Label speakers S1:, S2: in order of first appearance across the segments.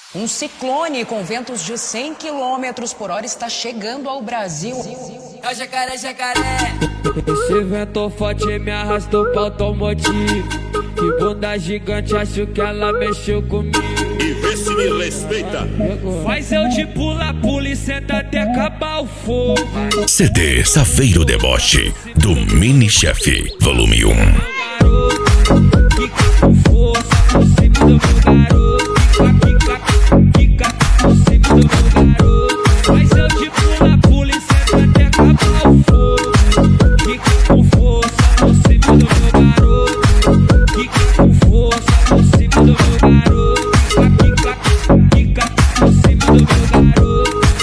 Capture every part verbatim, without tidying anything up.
S1: Um ciclone com ventos de cem quilômetros por hora está chegando ao Brasil.
S2: É o jacaré, jacaré.
S3: Esse vento forte me arrastou pra automotivo. Que bunda gigante, acho que ela mexeu comigo.
S4: E vê se me respeita.
S3: Faz eu de pula, pula e senta até acabar o fogo.
S5: C D Saveiro Deboche, do Mini Chefe, volume um.
S3: Fica com força por cima do meu garoto. Fica, fica, fica por cima do meu garoto. Faz eu de pula, pula e senta até acabar o fogo. Fica com força por cima do meu garoto. Fica com força por cima do meu garoto. Fica, fica, fica por cima do meu garoto.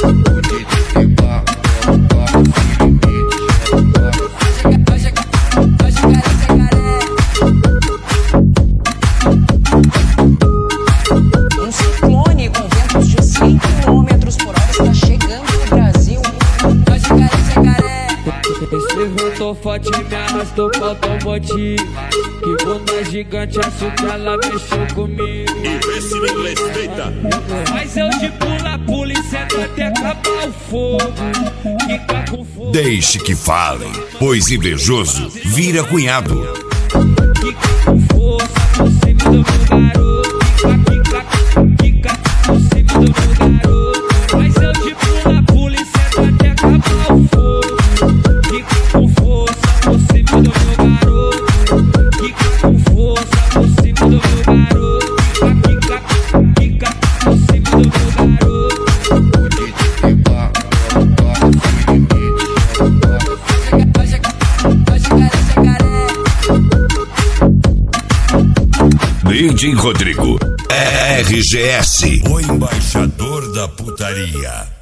S1: Um ciclone com ventos de cem quilômetros por hora está chegando ao Brasil.
S2: É o jacaré, jacaré.
S3: Esse vento forte me arrastou pra automotivo. Que bunda gigante, acho que ela mexeu comigo.
S4: E vê se me respeita.
S3: Mas eu de pula, pula e senta até acabar o fogo. Fica com fogo.
S5: Deixe que falem, pois invejoso vira cunhado.
S3: Fica com força por cima do meu garoto. Fica, fica, fica por cima do meu garoto. Mas eu de pula, pula e senta até acabar o fogo. Fica com força por cima do meu garoto. Fica com força por cima do meu garoto. Fica, fica, fica por cima do meu garoto.
S2: É o jacaré, jacaré.
S5: D J Rodrigo, R G S, o embaixador da putaria.